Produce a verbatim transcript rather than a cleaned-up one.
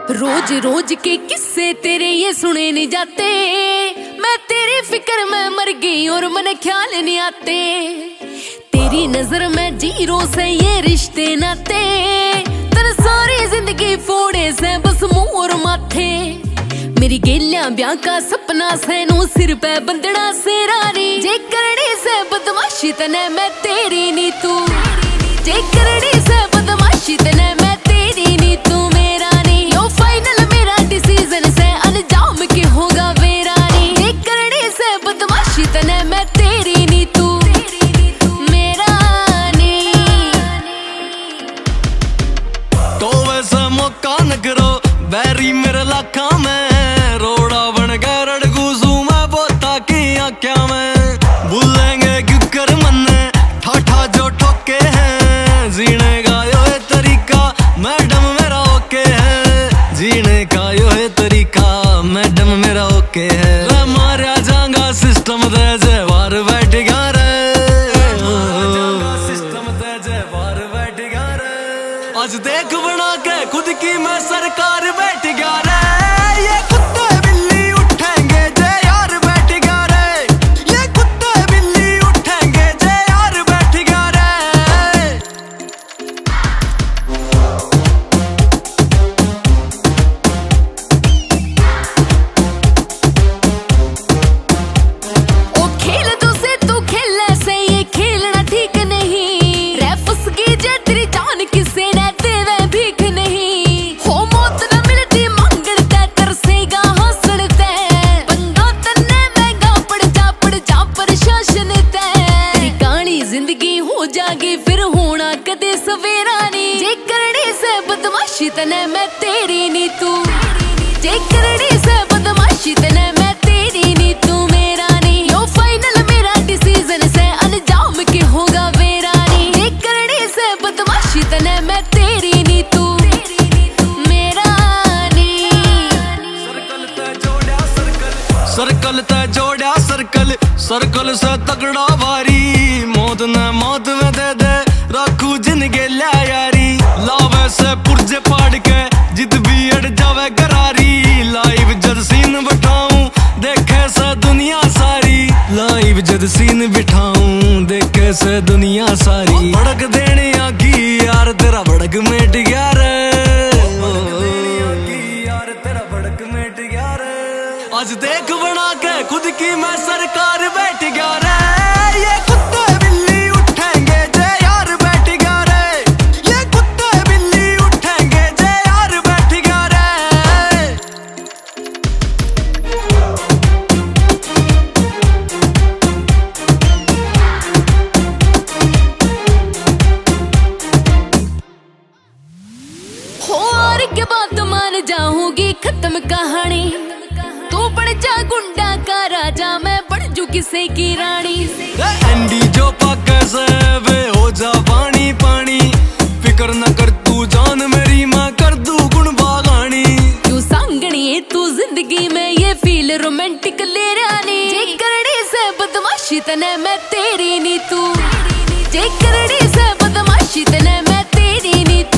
रोज रोज के किस्से तेरे ये सुने नहीं जाते, मैं तेरी फिक्र में मर गई और मन ख्याल नहीं आते। तेरी नजर में जीरो से ये रिश्ते नाते, तेरे सारी जिंदगी फोड़े से बस मुंह और माथे। मेरी गेलियां ब्याह का सपना से नू सिर पे बंदना से रानी, जे करनी से बदमाशी तने मैं तेरी नी तू, जे करनी से बदमाशी तने मैं तेरी नी तू मेरा नी। यो फाइनल मेरा डिसीजन से अंजाम के होगा मेरा नी, जे करनी से बदमाशी तने मैं तेरी नी तू मेरा नी। तो वैसा मौका न करो बैरी मेरे लाखा में, रोड़ा बन गए रड़गूसू मैं बोता की आख्या में। भूलेंगे क्यों कर मन ठाठा जो ठोके हैं, जीने का यो है तरीका मैडम मेरा ओके है, जीने का यो है तरीका मैडम मेरा ओके है। मारा जाऊंगा सिस्टम दे जवार बैठ गया रे, सिस्टम दे जवार बैठ गया रे। आज देख बना के खुद की मैं सरकार बैठ गया रे, ये कुत्ते बिल्ली उठेंगे जे यार बैठ गया रे, ये कुत्ते बिल्ली उठेंगे जे यार बैठ गया रे। ओ खेल तो से तू खेलने से ये खेलना ठीक नहीं, रेफस की जे तेरी जान किसे ने देवे भीख नहीं। हो मौत न मिलती मांगड़ते तरसेगा हंसड़ते, बंदा तन्ने महंगा पड़ जा पड़ जा प्रशासन ते। तेरी कहानी जिंदगी हो जागी फिर होना कदे सवेरा नी, जे करनी से बदमाशी तने मैं तेरी नी तू, जे करनी से बदमाशी तने मैं तेरी नी तू मेरा नी। यो फाइनल मेरा डिसीजन से अंजाम के होगा मेरा नी, जे करनी से बदमाशी तने मैं तेरी नी तू मेरा नी। सर्कल ते जोड़ा सर्कल, सर्कल ते जोड़ा सर्कल, सर्कल से तगड़ा भारी, मौत न मौत में दे दे रखू जिनके ल्या यारी। लावे से पुरजे पाड़ के जिद भी अड़ जावे करारी, लाइव जद सीन बिठाऊं देखे से दुनिया सारी, लाइव जद सीन बिठाऊं देखे से दुनिया सारी। भड़क देने आगी यार तेरा भड़क मिट गया रे, यार तेरा भड़क मिट गया रे। आज देख बना के खुद की मैं सरकार बैठ गया रे, ये कुत्ते बिल्ली उठेंगे जे यार बैठ गया रे, ये कुत्ते बिल्ली उठेंगे जे यार बैठ गया रे। हो और के बाद मान जाऊंगी खत्म कहानी, तू बन जा गुंडा का राजा मैं बन जू किसे की रानी। एंडी जो पाके से वे हो जा पानी पानी, फिकर न कर तू जान मेरी मैं कर दू गुण बागानी। तू सांगनी तू जिंदगी में ये फील रोमांटिक ले रानी, जे करनी से बदमाशी तने मैं तेरी नी तू, जे करनी से बदमाशी तने मैं तेरी नी तू।